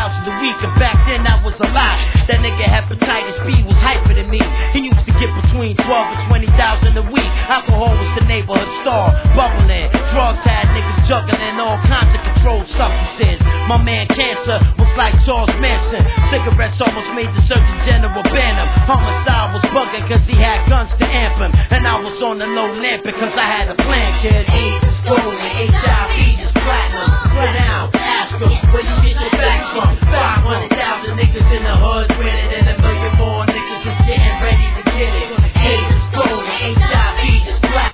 a week, and back then that was a lot. That nigga hepatitis B was hyper than me. He used to get between 12 and 20,000 a week. Alcohol was the neighborhood star, bubbling. Drugs had niggas juggling all kinds of controlled substances. My man Cancer was like Charles Manson. Cigarettes almost made the Surgeon General ban him. Homicide was bugging cause he had guns to amp him. And I was on the low lamping cause I had a plan, kid. AIDS is gold and HIV is platinum.